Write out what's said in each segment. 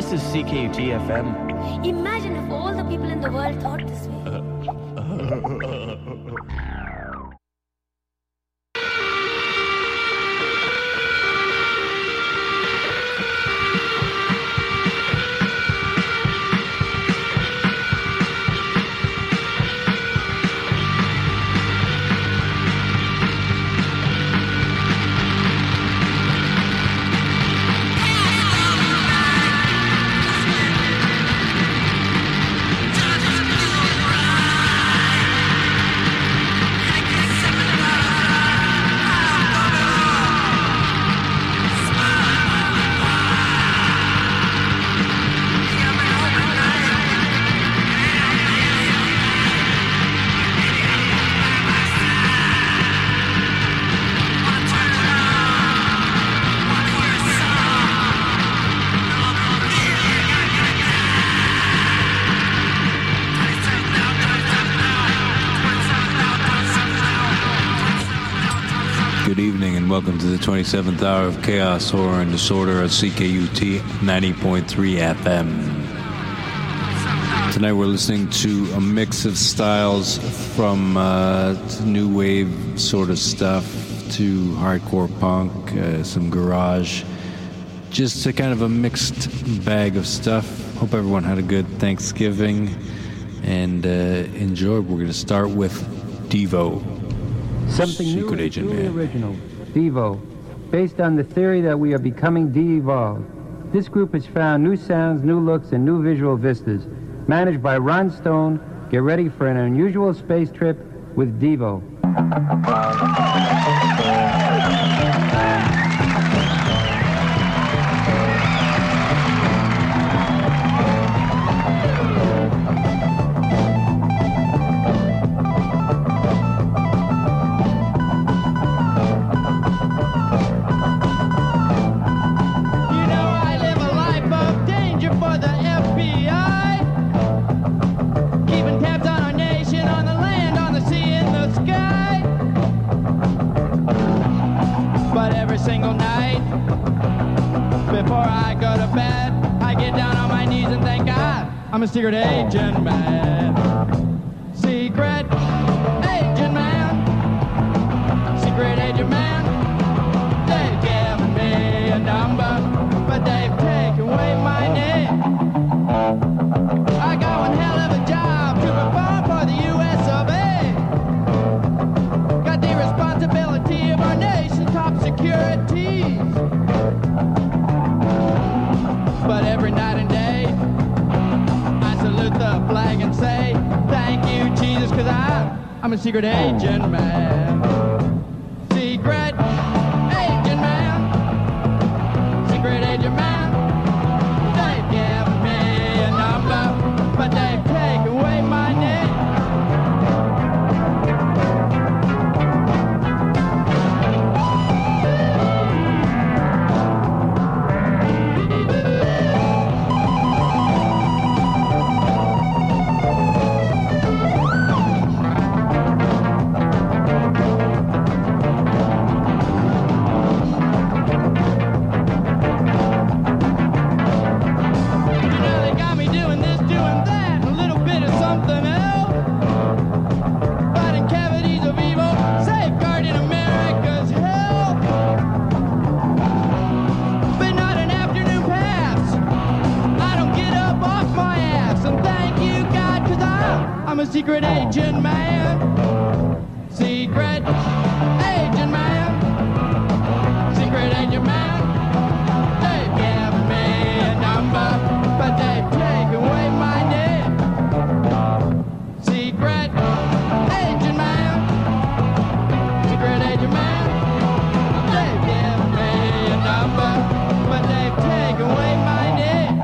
This is CKUT FM. Imagine if all the people in the world thought this way. Welcome to the 27th hour of Chaos, Horror, and Disorder at CKUT 90.3 FM. Tonight we're listening to a mix of styles from new wave sort of stuff to hardcore punk, some garage. Just a kind of a mixed bag of stuff. Hope everyone had a good Thanksgiving and enjoy. We're going to start with Devo. Something new Secret and Agent truly Man. original. Devo, based on the theory that we are becoming de-evolved. This group has found new sounds, new looks, and new visual vistas. Managed by Ron Stone, get ready for an unusual space trip with Devo. Single night before I go to bed, I get down on my knees and thank God I'm a secret agent man. Secret agent man. Secret agent man. They've given me a number, but they've taken away my name. I got one hell of a job to perform for the US of A. Got the responsibility of our nation's top security. But every night and day, I salute the flag and say, thank you, Jesus, because I'm a secret agent man. Secret agent man. Secret agent man. They've given me a number, but they've taken away my name. Secret agent man. Secret agent man. Secret agent man. They've given me a number, but they've taken away my name. Secret agent man. Secret agent man. They've given me a number, but they've taken away my name.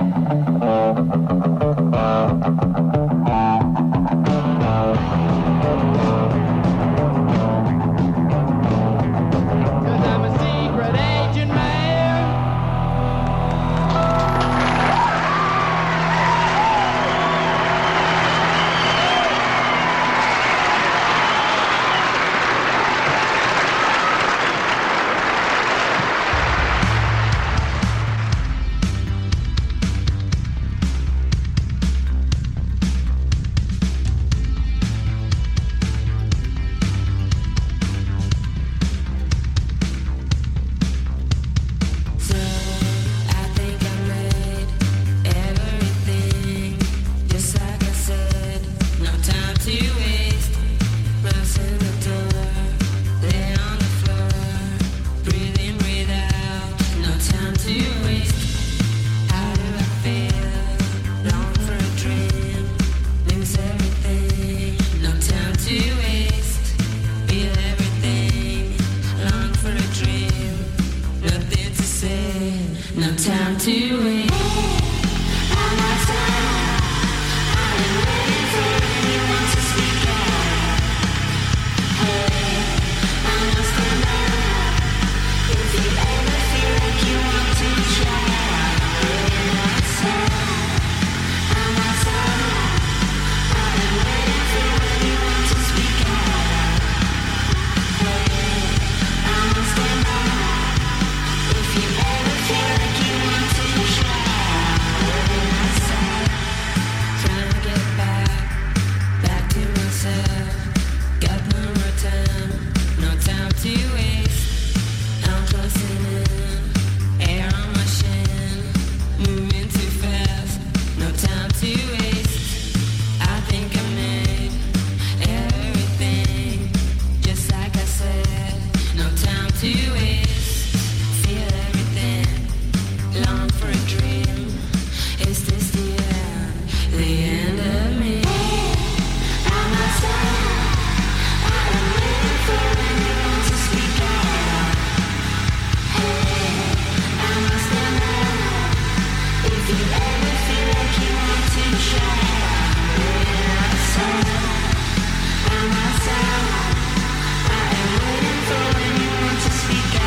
Speak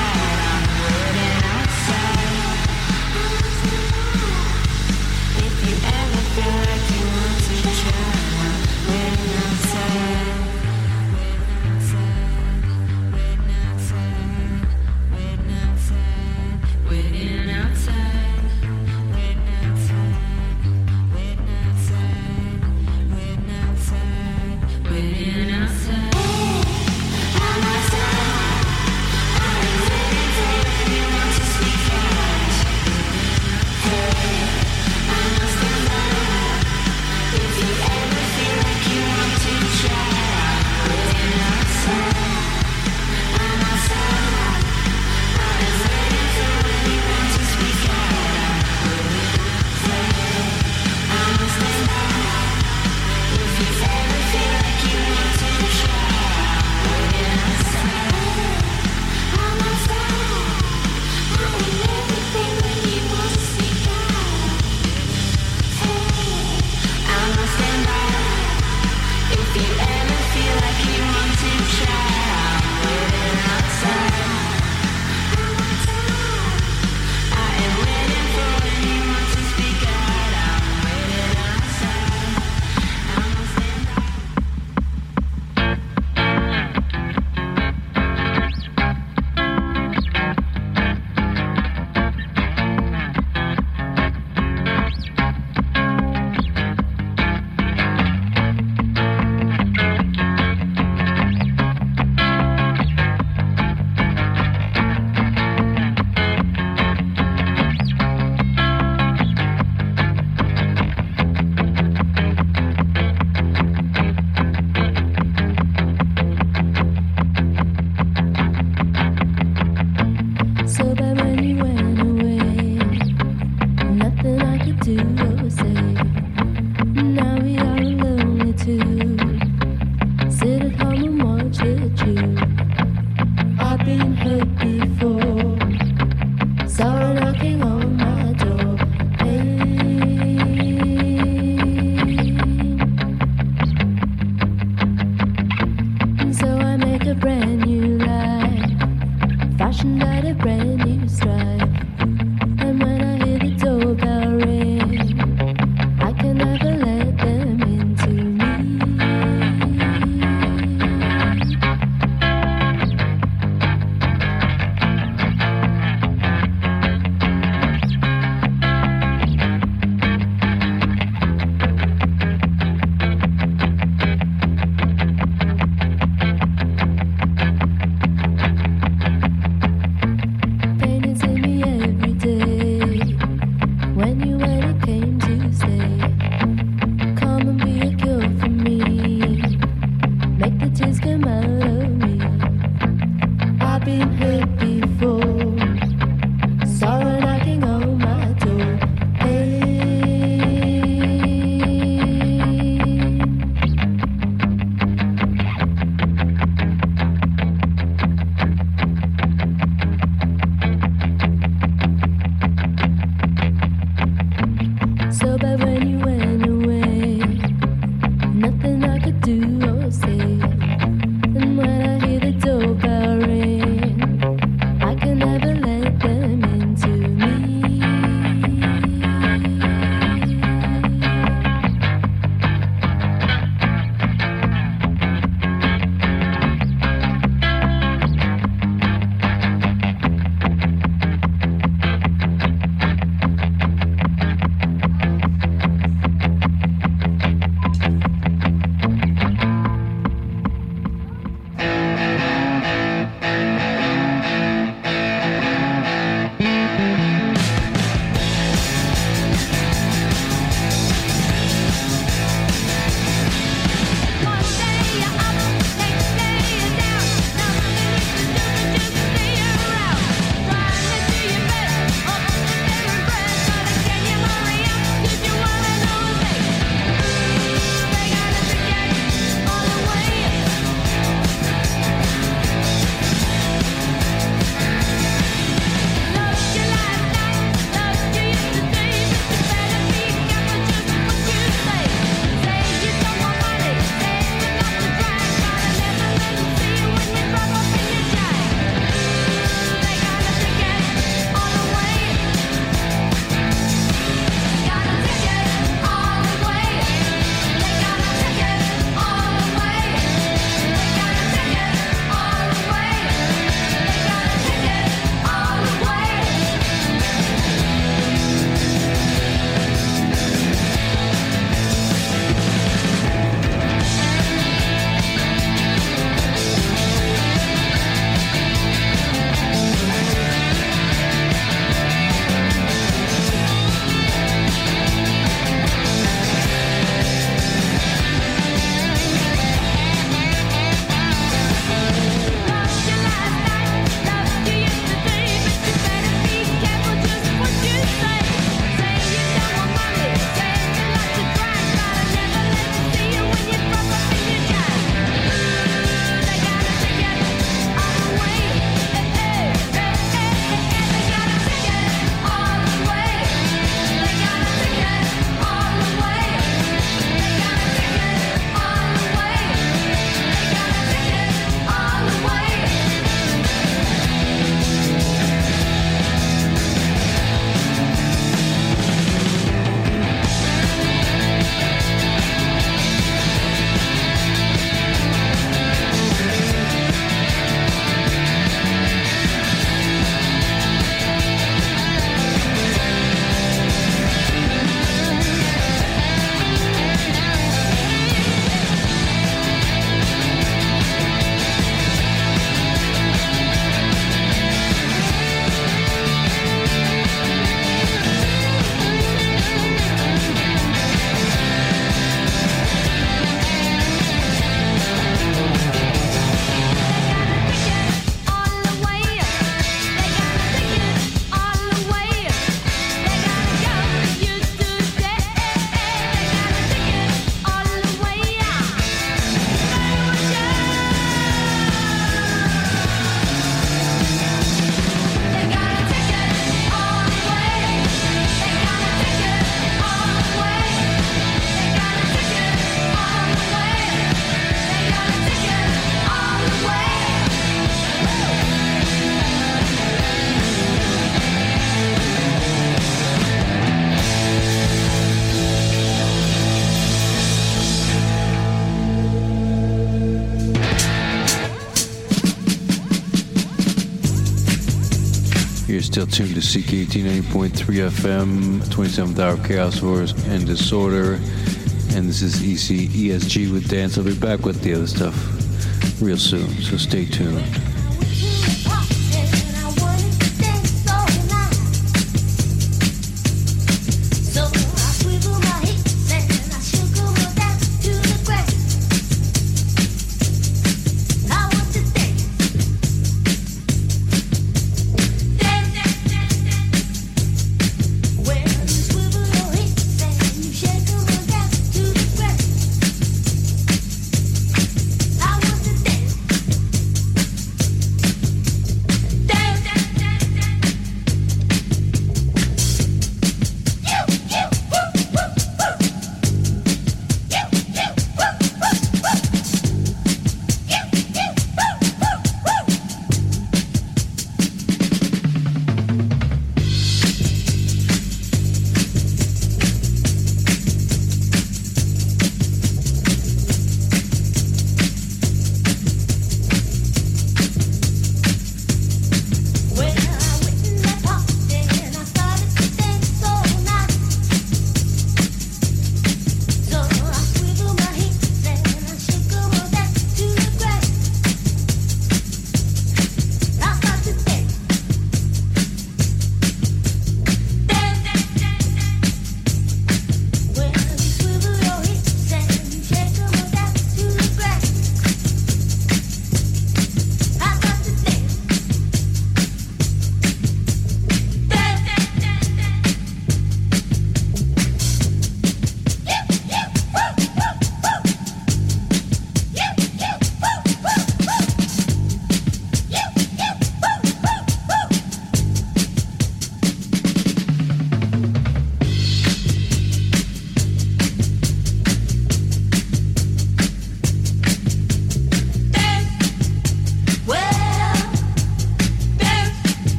You're still tuned to CKUT 90.3 FM, 27th Hour of Chaos, Horrors, and Disorder. And this is ESG with Dance. I'll be back with the other stuff real soon, so stay tuned.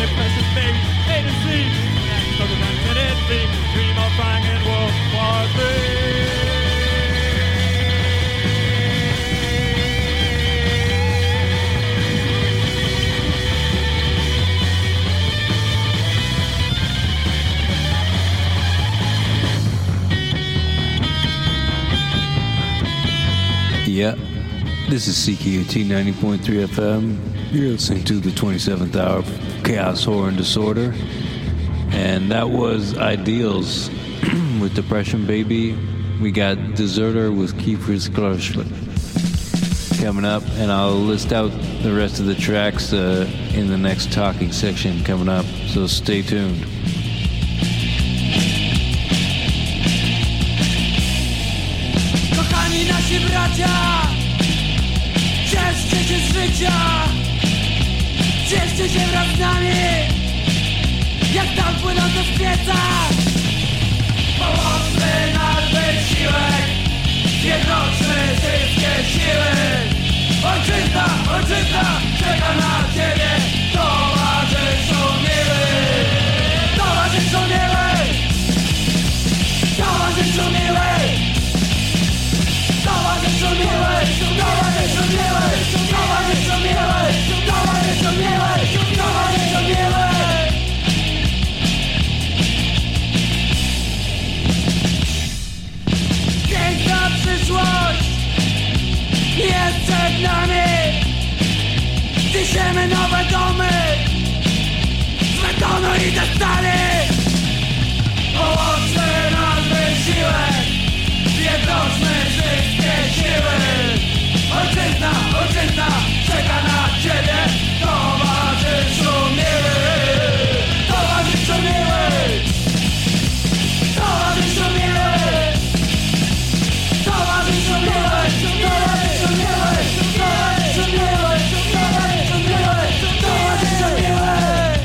it, precious baby, A to Z. Next of the time, can it be? Dream of flying in World War III. Yeah, this is CKUT 90.3 FM. You're listening to the 27th hour of Chaos, Horror, and Disorder. And that was Ideals with Depression Baby. We got Deserter with Kiefer's Klarschler coming up. And I'll list out the rest of the tracks in the next talking section coming up. So stay tuned. Kochani nasi bracia, cieszcie się z życia, cieszcie się wraz z nami, jak tam płynące z pieca. Pomocny nasz wysiłek, zjednoczmy wszystkie siły. Ojczyzna, ojczyzna, czeka na ciebie, towarzyszu miły. Towarzyszu miły, towarzyszu miły. Towarzyszu miły, towarzyszu miły, towarzyszu miły, towarzyszu miły, towarzyszu miły. Piękna przyszłość jest przed nami. Ciśniemy nowe domy z betonu i ze stali. Połączmy nasz wysiłek, zjednoczmy wszystkie siły. Ojczyzna, ojczyzna, czeka na ciebie, towarzyszu miły. Towarzyszu miły, towarzyszu miły, towarzyszu miły, towarzyszu miły, towarzyszu miły, towarzyszu miły, towarzyszu miły.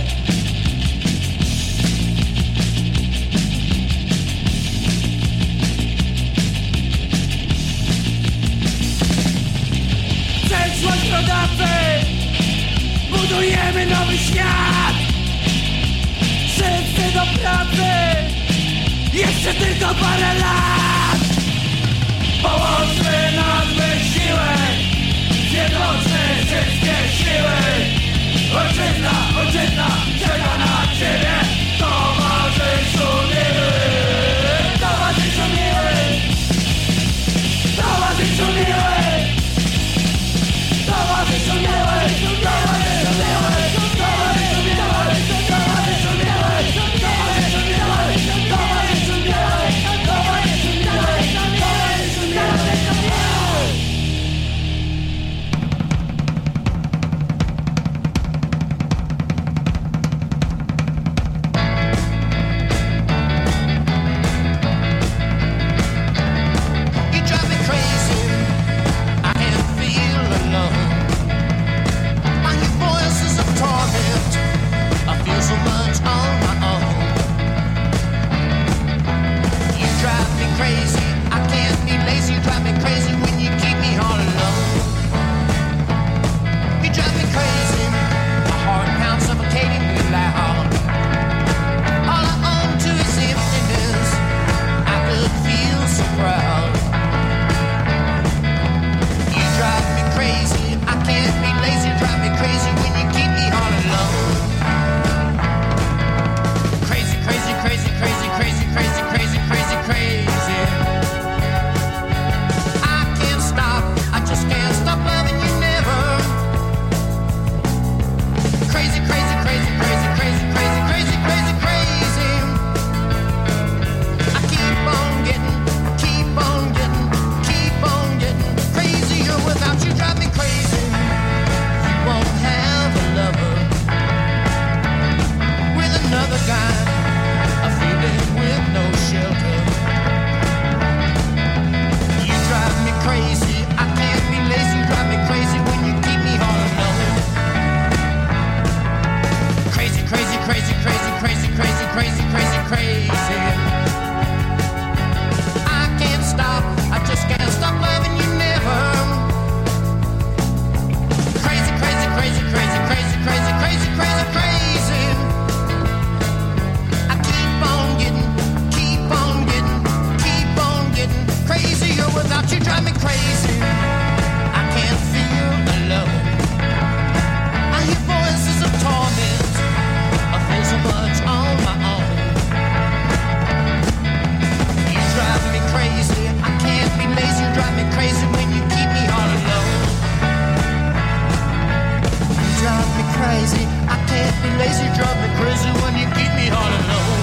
Przyszłość rodacy, budujemy nowy świat. Wszyscy do pracy, jeszcze tylko parę lat. Połączmy nasz wysiłek, zjednoczmy wszystkie siły. Ojczyzna, ojczyzna, czeka na ciebie, towarzyszu miły. Towarzyszu miły, towarzyszu miły. Towarzyszu miły, towarzyszu miły, towarzyszu miły, towarzyszu miły, towarzyszu miły, towarzyszu miły, towarzyszu miły, towarzyszu miły. crazy. I can't be lazy, drive me crazy when you keep me all alone.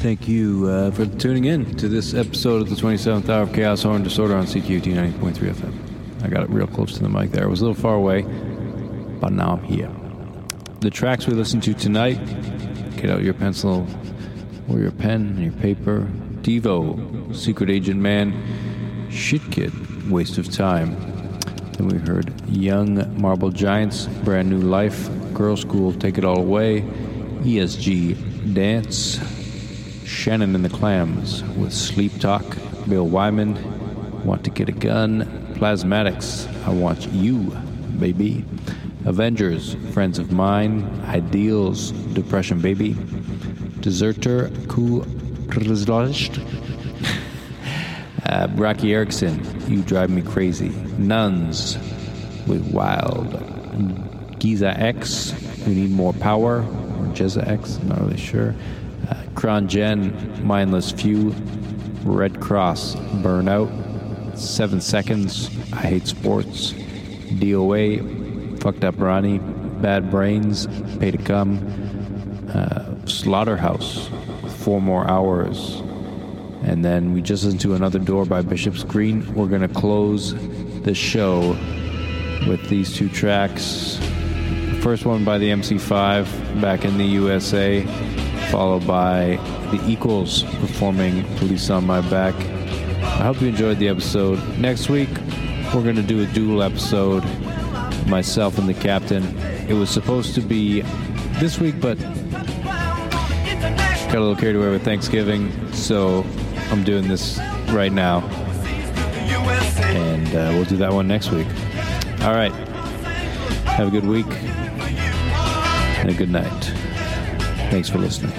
Thank you for tuning in to this episode of the 27th Hour of Chaos, Horror, and Disorder on CQT 90.3 FM. I got it real close to the mic there. I was a little far away, but now I'm here. The tracks we listened to tonight, get out your pencil or your pen and your paper. Devo, Secret Agent Man, Shit Kid, Waste of Time. Then we heard Young Marble Giants, Brand New Life, Girl School, Take It All Away, ESG, Dance, Shannon and the Clams with Sleep Talk, Bill Wyman, Want to Get a Gun, Plasmatics, I Want You, Baby, Avengers, Friends of Mine, Ideals, Depression Baby, Deserter, Cool Rocky Erickson, You Drive Me Crazy, Nuns with Wild, Giza X, We Need More Power, or Jezza X, I'm not really sure, Kron Jen, Mindless Few, Red Cross, Burnout, 7 Seconds, I Hate Sports, DOA, Fucked Up Ronnie, Bad Brains, Pay to Come, Slaughterhouse, 4 More Hours, and then we just listened to Another Door by Bishop's Green. We're going to close the show with these 2 tracks. The first one by the MC5, Back in the USA, followed by The Equals performing Police on My Back. I hope you enjoyed the episode. Next week, we're going to do a dual episode, myself and the Captain. It was supposed to be this week, but got a little carried away with Thanksgiving, so I'm doing this right now. And we'll do that one next week. All right. Have a good week and a good night. Thanks for listening.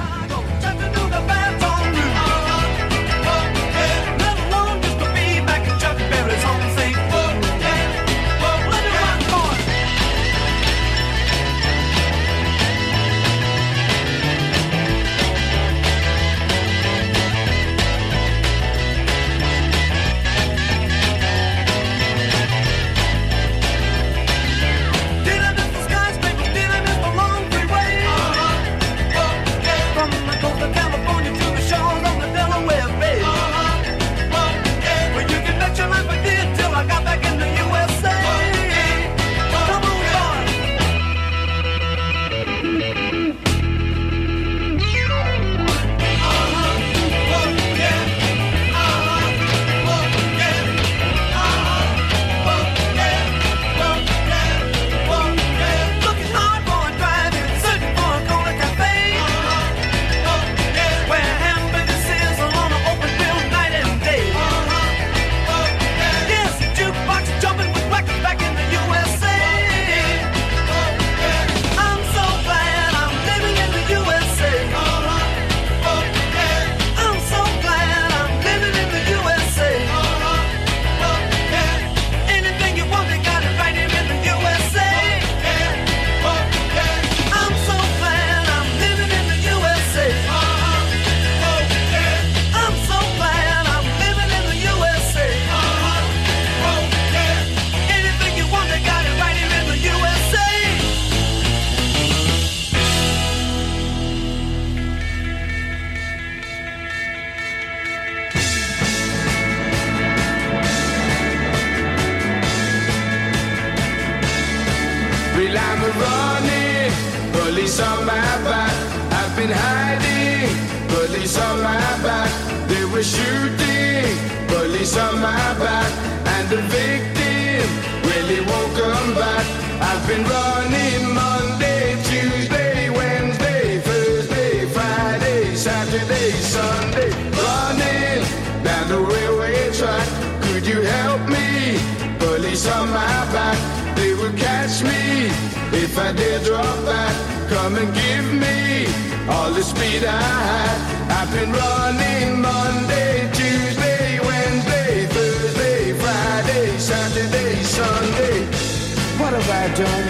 Police on my back, I've been hiding. Police on my back, they were shooting. Police on my back, and the victim really won't come back. I've been running Monday, Tuesday, Wednesday, Thursday, Friday, Saturday, Sunday. Running down the railway track, could you help me? Police on my back, they will catch me if I dare drop back. Come and give me all the speed I had. I've been running Monday, Tuesday, Wednesday, Thursday, Friday, Saturday, Sunday. What have I done?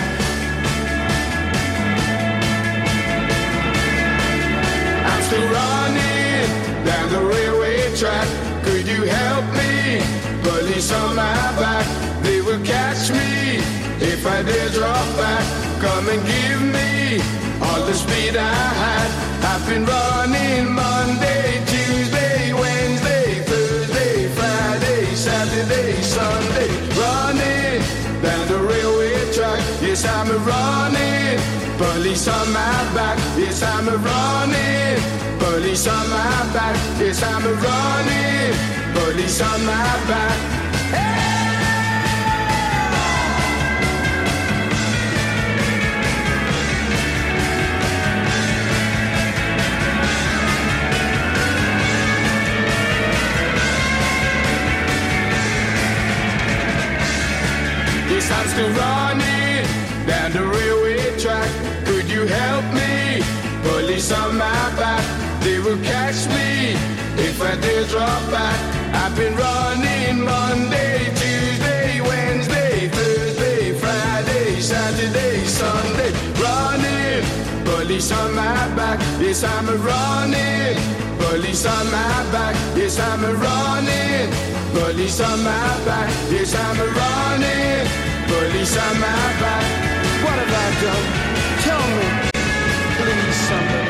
I'm still running down the railway track. Could you help me? Police on my back, they will catch me if I dare drop back. Come and give me all the speed I had. I've been running Monday, Yes, I'm a running. Police on my back. Yes, I'm a running. Police on my back. Yes, I'm a running. Police on my back. Yes, I'm still running down the railway track. Could you help me? Police on my back, they will catch me if I dare drop back. I've been running Monday, Tuesday, Wednesday, Thursday, Friday, Saturday, Sunday. Running, police on my back. Yes, I'm a running. Police on my back. Yes, I'm a running. Police on my back. Yes, I'm a running. Police on my back. What have I done? Tell me, please, somebody.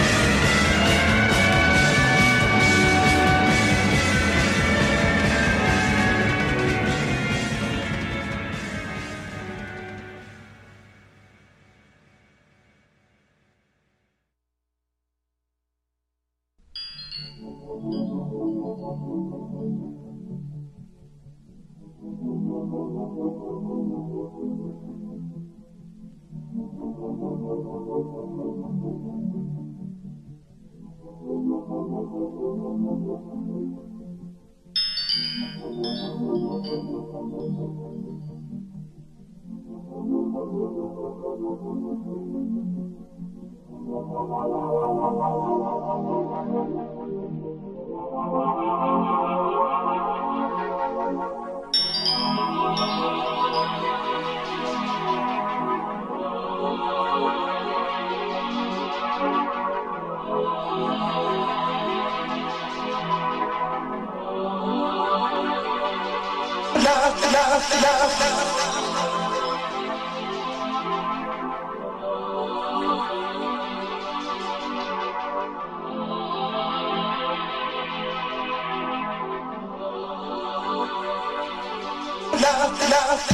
Love.